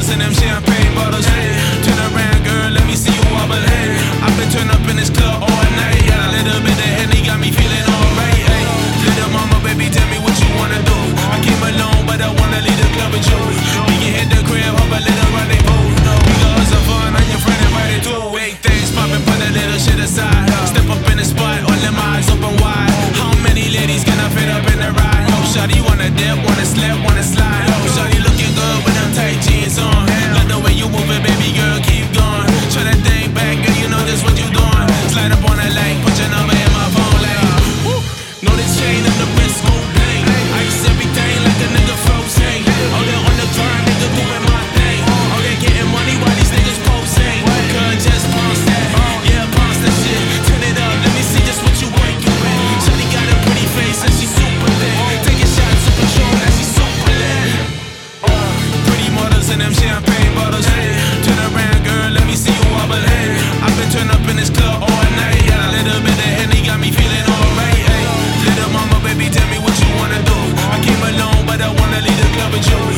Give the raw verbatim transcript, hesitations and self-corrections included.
models and them champagne bottles. Hey, turn around, girl, let me see you wobble. Hey, I've been turned up in this club all night. Got a little bit of Henny, got me feeling alright. Hey, little mama, baby, tell me what you wanna do. I came alone, but I wanna leave the club with you. We can hit the crib, hop a little rendezvous. We gon' have some fun, and your friend invited too. Big things poppin', put a little shit aside. Step up in the spot, all them eyes open wide. How many ladies can I fit up in the ride? Yo, shawty wanna dip, wanna slip, wanna slide. Yo, shawty looking good with them tight jeans on. Love the way you move it, baby girl, keep going. Try that thing back, girl, you know this what you doing. Slide up on that like, put your number in my phone like. Woo. Know this chain and the wrist whole thing. Ice everything like a nigga frozen. Oh, they on the grind, nigga doing my thing. Oh, they getting money while these niggas posing. Cause just bounce that, yeah, bounce that shit. Turn it up, let me see just what you working with. Shawty got a pretty face and she super lit. Taking shots to Patron and she super lit. Pretty models and them champagne bottles. Hey, turn around, girl, let me see you wobble. Hey, I've been turned up in this club all night. Got a little bit of Henny, got me feeling alright. Hey, little mama, baby, tell me what you wanna do. I came alone, but I wanna leave the club with you.